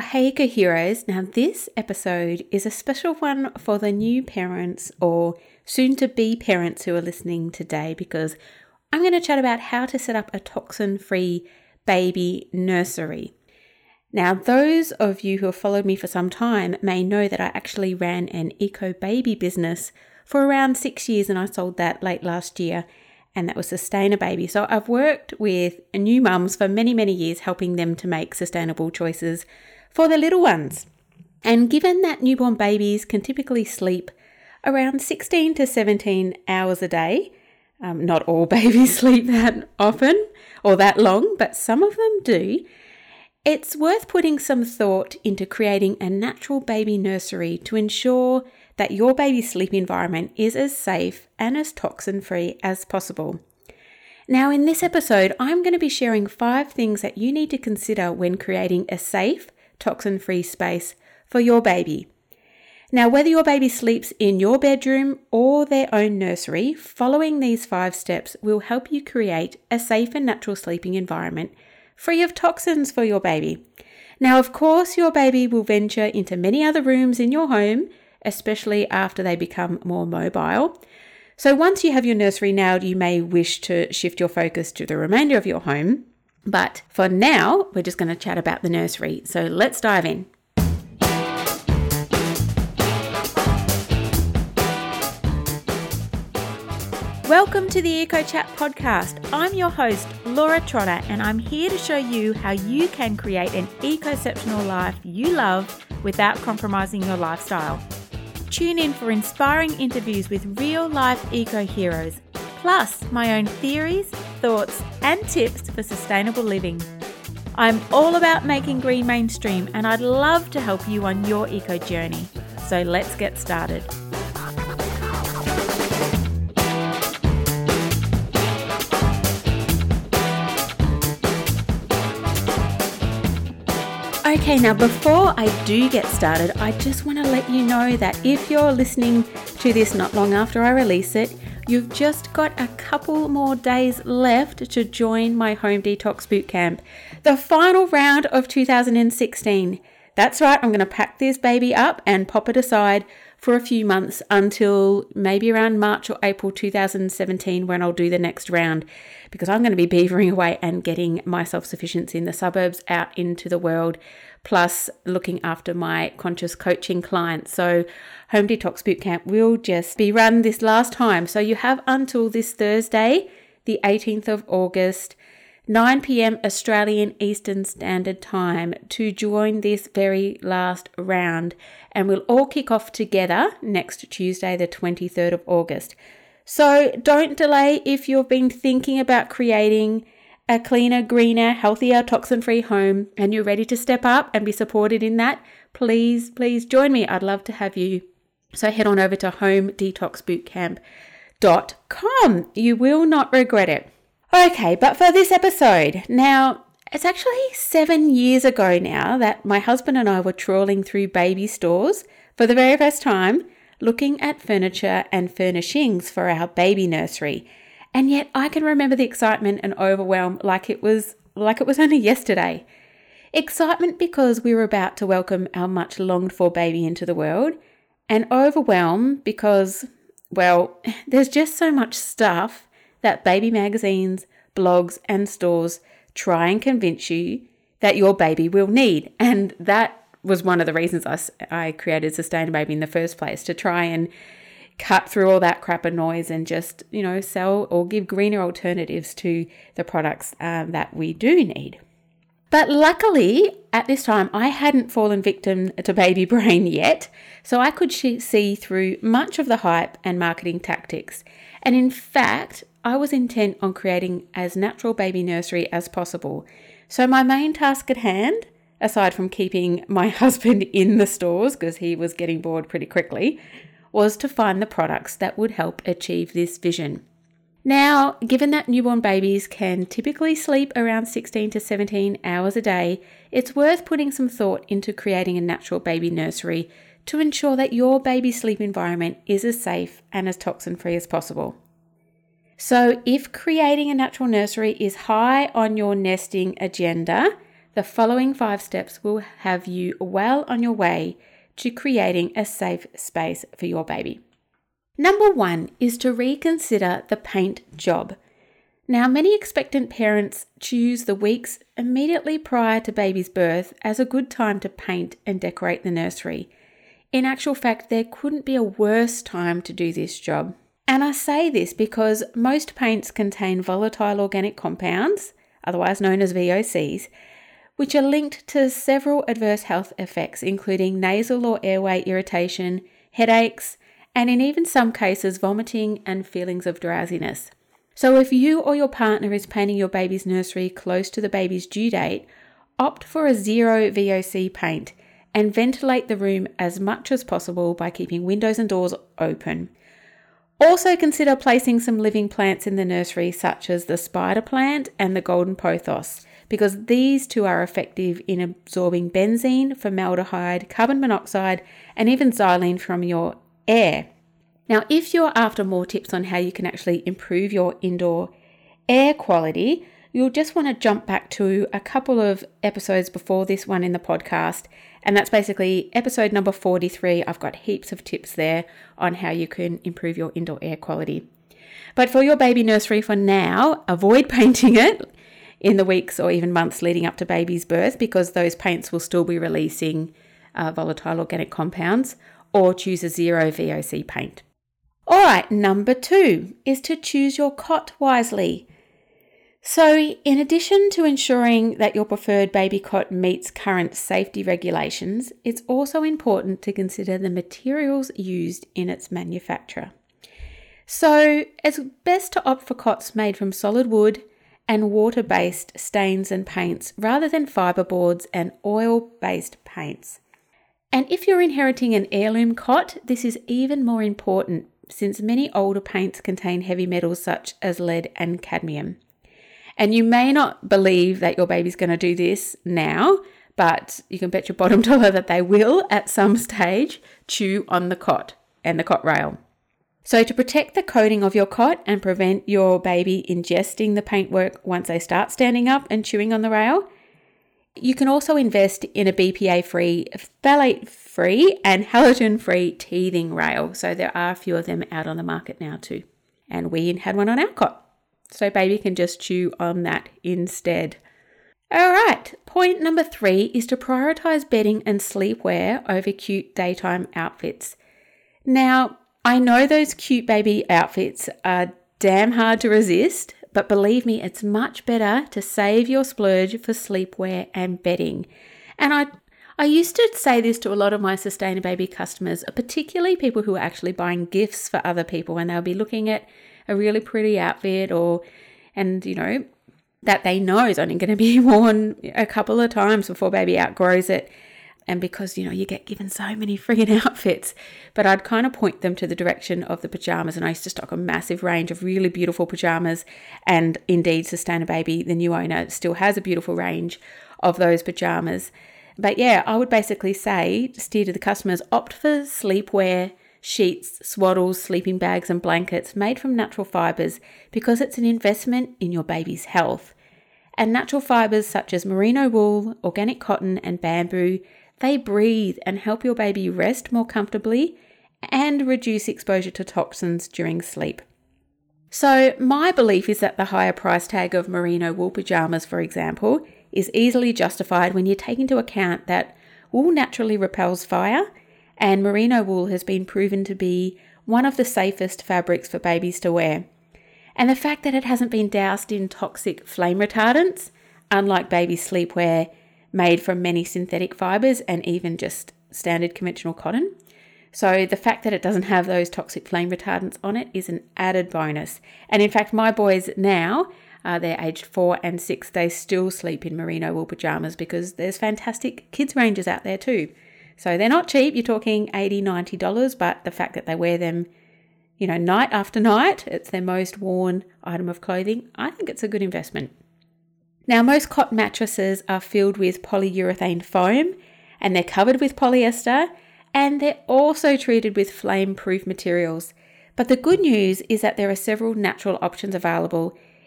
Well, hey, Eco Heroes. Now, this episode is a special one for the new parents or soon-to-be parents who are listening today, because I'm going to chat about how to set up a toxin-free baby nursery. Now, those of you who have followed me for some time may know that I actually ran an eco baby business for around 6 years, and I sold that late last year, and that was Sustain a Baby. So I've worked with new mums for many, many years, helping them to make sustainable choices for their little ones. And given that newborn babies can typically sleep around 16 to 17 hours a day, not all babies sleep that often or that long, but some of them do, it's worth putting some thought into creating a natural baby nursery to ensure that your baby's sleep environment is as safe and as toxin-free as possible. Now, in this episode, I'm going to be sharing 5 things that you need to consider when creating a safe, toxin-free space for your baby. Now, whether your baby sleeps in your bedroom or their own nursery, following these 5 steps will help you create a safe and natural sleeping environment free of toxins for your baby. Now, of course, your baby will venture into many other rooms in your home, especially after they become more mobile. So once you have your nursery nailed, you may wish to shift your focus to the remainder of your home. But for now, we're just going to chat about the nursery. So let's dive in. Welcome to the Eco Chat podcast. I'm your host, Laura Trotter, and I'm here to show you how you can create an eco-exceptional life you love without compromising your lifestyle. Tune in for inspiring interviews with real-life eco-heroes, plus my own theories, thoughts, and tips for sustainable living. I'm all about making green mainstream, and I'd love to help you on your eco journey. So let's get started. Okay, now before I do get started, I just want to let you know that if you're listening to this not long after I release it, you've just got a couple more days left to join my Home Detox Bootcamp, the final round of 2016. That's right, I'm going to pack this baby up and pop it aside for a few months until maybe around March or April 2017 when I'll do the next round, because I'm going to be beavering away and getting my self-sufficiency in the suburbs out into the world, plus looking after my conscious coaching clients. So Home Detox Bootcamp will just be run this last time. So you have until this Thursday, the 18th of August, 9 p.m. Australian Eastern Standard Time to join this very last round. And we'll all kick off together next Tuesday, the 23rd of August. So don't delay if you've been thinking about creating a cleaner, greener, healthier, toxin-free home and you're ready to step up and be supported in that. Please join me. I'd love to have you. So head on over to homedetoxbootcamp.com. You will not regret it. Okay, but for this episode, now it's actually 7 years ago now that my husband and I were trawling through baby stores for the very first time, looking at furniture and furnishings for our baby nursery. And yet I can remember the excitement and overwhelm like it was only yesterday. Excitement because we were about to welcome our much longed for baby into the world, and overwhelm because, well, there's just so much stuff that baby magazines, blogs and stores try and convince you that your baby will need. And that was one of the reasons I created Sustain a Baby in the first place, to try and cut through all that crap and noise and just, sell or give greener alternatives to the products that we do need. But luckily, at this time, I hadn't fallen victim to baby brain yet, so I could see through much of the hype and marketing tactics. And in fact, I was intent on creating as natural baby nursery as possible. So my main task at hand, aside from keeping my husband in the stores because he was getting bored pretty quickly, was to find the products that would help achieve this vision. Now, given that newborn babies can typically sleep around 16 to 17 hours a day, it's worth putting some thought into creating a natural baby nursery to ensure that your baby's sleep environment is as safe and as toxin-free as possible. So if creating a natural nursery is high on your nesting agenda, the following 5 steps will have you well on your way to creating a safe space for your baby. Number 1 is to reconsider the paint job. Now, many expectant parents choose the weeks immediately prior to baby's birth as a good time to paint and decorate the nursery. In actual fact, there couldn't be a worse time to do this job. And I say this because most paints contain volatile organic compounds, otherwise known as VOCs, which are linked to several adverse health effects, including nasal or airway irritation, headaches, and in even some cases, vomiting and feelings of drowsiness. So if you or your partner is painting your baby's nursery close to the baby's due date, opt for a zero VOC paint and ventilate the room as much as possible by keeping windows and doors open. Also consider placing some living plants in the nursery, such as the spider plant and the golden pothos, because these two are effective in absorbing benzene, formaldehyde, carbon monoxide, and even xylene from your air. Now, if you're after more tips on how you can actually improve your indoor air quality, you'll just want to jump back to a couple of episodes before this one in the podcast, and that's basically episode number 43. I've got heaps of tips there on how you can improve your indoor air quality. But for your baby nursery for now, avoid painting it in the weeks or even months leading up to baby's birth, because those paints will still be releasing volatile organic compounds, or choose a zero VOC paint. All right, number 2 is to choose your cot wisely. So in addition to ensuring that your preferred baby cot meets current safety regulations, it's also important to consider the materials used in its manufacture. So it's best to opt for cots made from solid wood and water-based stains and paints rather than fiberboards and oil-based paints. And if you're inheriting an heirloom cot, this is even more important since many older paints contain heavy metals such as lead and cadmium. And you may not believe that your baby's going to do this now, but you can bet your bottom dollar that they will at some stage chew on the cot and the cot rail. So to protect the coating of your cot and prevent your baby ingesting the paintwork once they start standing up and chewing on the rail, you can also invest in a BPA-free, phthalate-free and halogen-free teething rail. So there are a few of them out on the market now too. And we had one on our cot, so baby can just chew on that instead. All right, point number 3 is to prioritize bedding and sleepwear over cute daytime outfits. Now, I know those cute baby outfits are damn hard to resist, but believe me, it's much better to save your splurge for sleepwear and bedding. And I used to say this to a lot of my Sustainababy customers, particularly people who are actually buying gifts for other people, and they'll be looking at a really pretty outfit that they know is only going to be worn a couple of times before baby outgrows it. And because, you get given so many friggin' outfits, but I'd kind of point them to the direction of the pajamas. And I used to stock a massive range of really beautiful pajamas. And indeed, Sustainababy, the new owner, still has a beautiful range of those pajamas. But yeah, I would basically say, steer to the customers, opt for sleepwear, sheets, swaddles, sleeping bags and blankets made from natural fibres, because it's an investment in your baby's health. And natural fibres such as merino wool, organic cotton and bamboo, they breathe and help your baby rest more comfortably and reduce exposure to toxins during sleep. So my belief is that the higher price tag of merino wool pajamas, for example, is easily justified when you take into account that wool naturally repels fire, and merino wool has been proven to be one of the safest fabrics for babies to wear. And the fact that it hasn't been doused in toxic flame retardants, unlike baby sleepwear made from many synthetic fibres and even just standard conventional cotton. So the fact that it doesn't have those toxic flame retardants on it is an added bonus. And in fact, my boys now, they're aged 4 and 6, they still sleep in merino wool pajamas because there's fantastic kids ranges out there too. So they're not cheap, you're talking $80, $90, but the fact that they wear them, night after night, it's their most worn item of clothing, I think it's a good investment. Now, most cot mattresses are filled with polyurethane foam, and they're covered with polyester, and they're also treated with flame-proof materials. But the good news is that there are several natural options available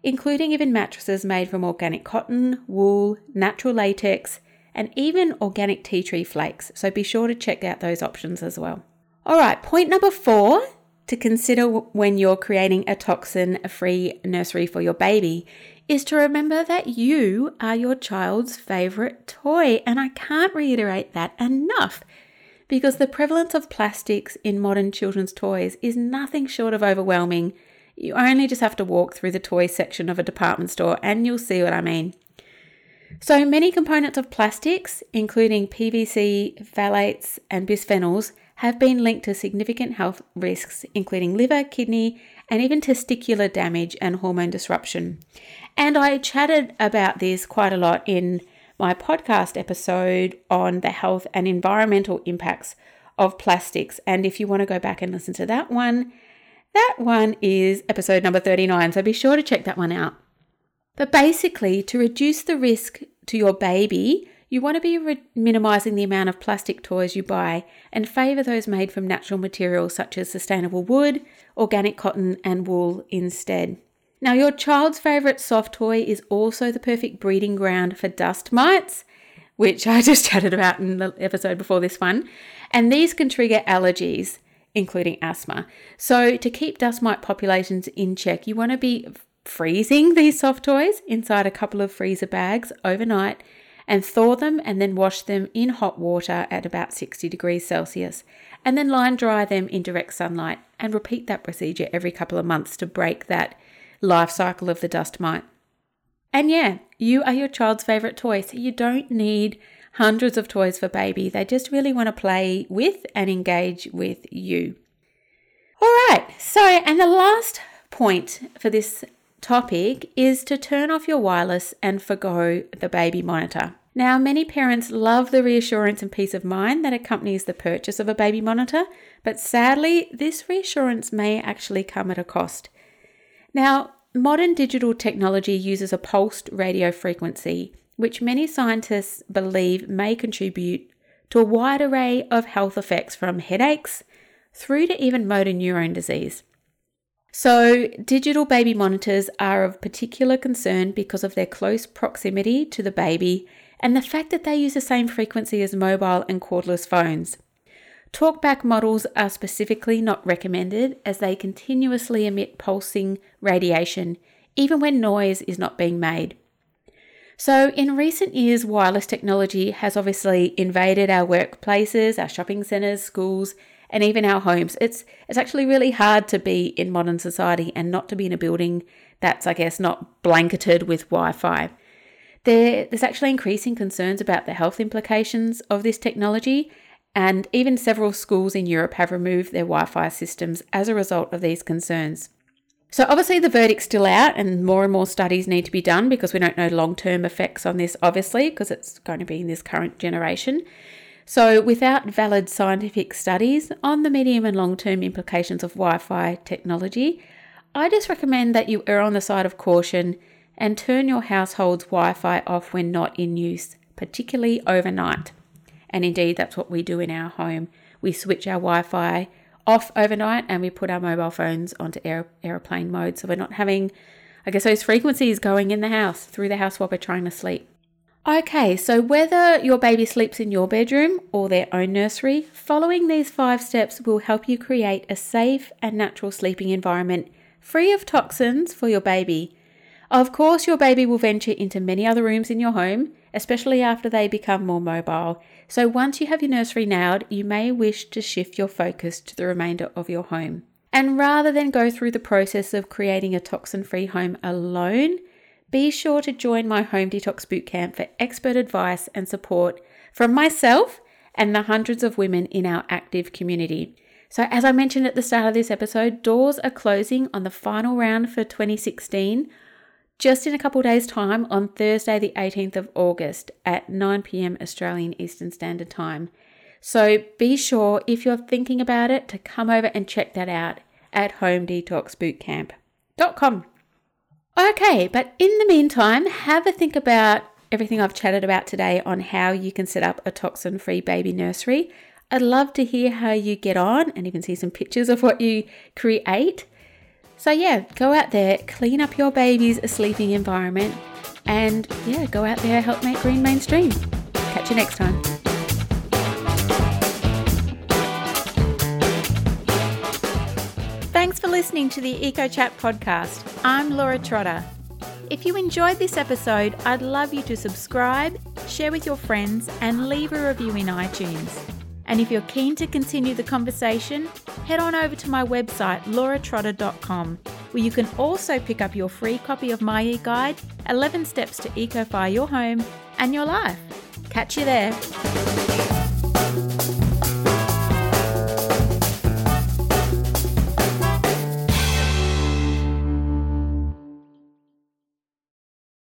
including even mattresses made from organic cotton, wool, natural latex, and even organic tea tree flakes. So be sure to check out those options as well. All right, point number 4 to consider when you're creating a toxin-free nursery for your baby is to remember that you are your child's favorite toy. And I can't reiterate that enough, because the prevalence of plastics in modern children's toys is nothing short of overwhelming. You only just have to walk through the toy section of a department store and you'll see what I mean. So many components of plastics, including PVC, phthalates, and bisphenols, have been linked to significant health risks, including liver, kidney, and even testicular damage and hormone disruption. And I chatted about this quite a lot in my podcast episode on the health and environmental impacts of plastics. And if you want to go back and listen to that one is episode number 39. So be sure to check that one out. But basically, to reduce the risk to your baby, you want to be minimizing the amount of plastic toys you buy and favor those made from natural materials such as sustainable wood, organic cotton, and wool instead. Now, your child's favorite soft toy is also the perfect breeding ground for dust mites, which I just chatted about in the episode before this one. And these can trigger allergies, including asthma. So to keep dust mite populations in check, you want to be freezing these soft toys inside a couple of freezer bags overnight and thaw them and then wash them in hot water at about 60 degrees Celsius, and then line dry them in direct sunlight, and repeat that procedure every couple of months to break that life cycle of the dust mite. And yeah, you are your child's favorite toy, so you don't need hundreds of toys for baby. They just really want to play with and engage with you. All right, and the last point for this topic is to turn off your wireless and forgo the baby monitor. Now, many parents love the reassurance and peace of mind that accompanies the purchase of a baby monitor, but sadly, this reassurance may actually come at a cost. Now, modern digital technology uses a pulsed radio frequency, which many scientists believe may contribute to a wide array of health effects, from headaches through to even motor neurone disease. So, digital baby monitors are of particular concern because of their close proximity to the baby and the fact that they use the same frequency as mobile and cordless phones. Talkback models are specifically not recommended, as they continuously emit pulsing radiation, even when noise is not being made. So, in recent years, wireless technology has obviously invaded our workplaces, our shopping centres, schools, and even our homes. It's actually really hard to be in modern society and not to be in a building that's, I guess, not blanketed with Wi-Fi. There's actually increasing concerns about the health implications of this technology, and even several schools in Europe have removed their Wi-Fi systems as a result of these concerns. So obviously the verdict's still out, and more studies need to be done, because we don't know long-term effects on this, obviously, because it's going to be in this current generation. So without valid scientific studies on the medium and long-term implications of Wi-Fi technology, I just recommend that you err on the side of caution and turn your household's Wi-Fi off when not in use, particularly overnight. And indeed, that's what we do in our home. We switch our Wi-Fi off overnight and we put our mobile phones onto airplane mode, so we're not having, I guess, those frequencies going in the house, through the house while we're trying to sleep. Okay, so whether your baby sleeps in your bedroom or their own nursery, following these 5 steps will help you create a safe and natural sleeping environment free of toxins for your baby. Of course, your baby will venture into many other rooms in your home, especially after they become more mobile. So once you have your nursery nailed, you may wish to shift your focus to the remainder of your home. And rather than go through the process of creating a toxin-free home alone, be sure to join my Home Detox Bootcamp for expert advice and support from myself and the hundreds of women in our active community. So as I mentioned at the start of this episode, doors are closing on the final round for 2016 just in a couple of days' time on Thursday the 18th of August at 9 p.m. Australian Eastern Standard Time. So be sure, if you're thinking about it, to come over and check that out at homedetoxbootcamp.com. Okay, but in the meantime, have a think about everything I've chatted about today on how you can set up a toxin-free baby nursery. I'd love to hear how you get on and even see some pictures of what you create. So yeah, go out there, clean up your baby's sleeping environment, and yeah, go out there, help make green mainstream. Catch you next time. Thanks for listening to the EcoChat podcast. I'm Laura Trotter. If you enjoyed this episode, I'd love you to subscribe, share with your friends, and leave a review in iTunes. And if you're keen to continue the conversation, head on over to my website, lauratrotter.com, where you can also pick up your free copy of my e-guide, 11 Steps to Ecofy Your Home and Your Life. Catch you there.